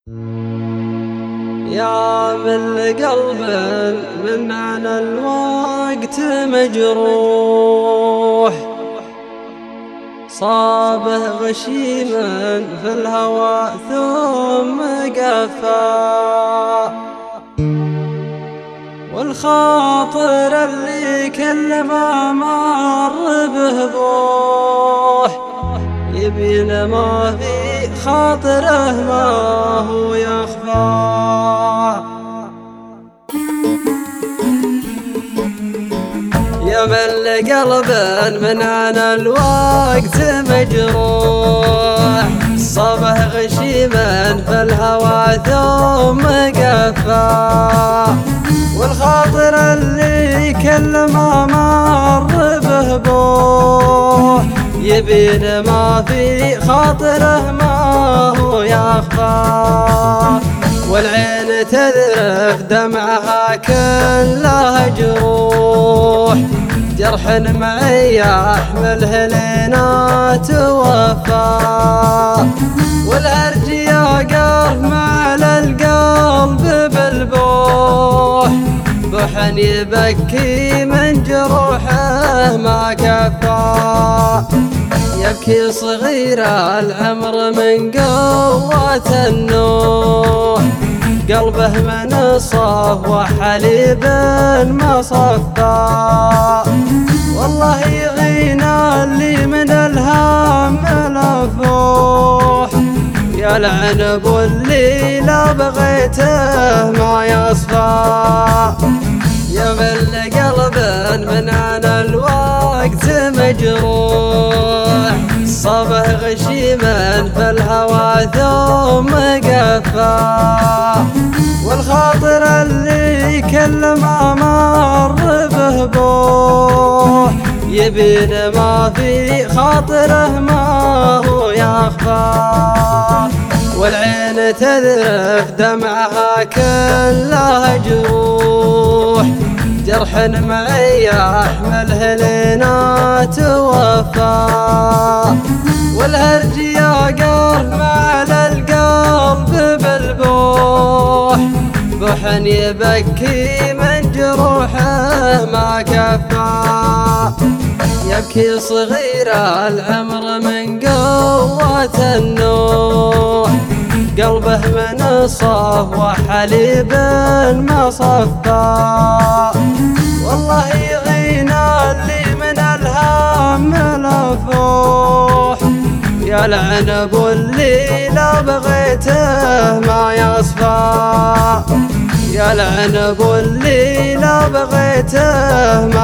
يا من قلب من عن الوقت مجروح، صابه غشيما في الهوى ثم قفا، والخاطر اللي كل ما مر به بوح، يبين ما في خاطره ما هو يخفى. يا من قلب من عن الوقت مجروح، صابه غشيما في الهوى ثم قفا، والخاطر اللي كل ما مر به بوح، يبين ما في خاطره ما هو يخفى. والعين تذرف دمعها كلها جروح، جرح معي يحمله لنا توفى، والهرج يا قلب على القلب بالبوح، بحن يبكي من جروحه ما كفى. يبكي صغير العمر من قوة النوح، قلبه من صاف وحليب ما صفى، والله يغينا اللي من الهام ملفوح، يا العنب اللي لا بغيته ما يصفى. يا من قلب من عن الوقت مجروح، صابه غشيما في الهوى ثم قفا، والخاطر اللي كل ما مر به بوح، يبين ما في خاطره ما هو يخفى. والعين تذرف دمعها كلها جروح، جرح معي يحمله لنا توفى، والهرج يا قلب على القلب بالبوح، بحن يبكي من جروحه ما كفى. يبكي صغير العمر من قوة النوح، قلبه من صاف وحليب ما صفى، والله يغينا اللي من الهام ملفوح، يا العنب اللي لا بغيته ما يصفى، يا العنب اللي لا بغيته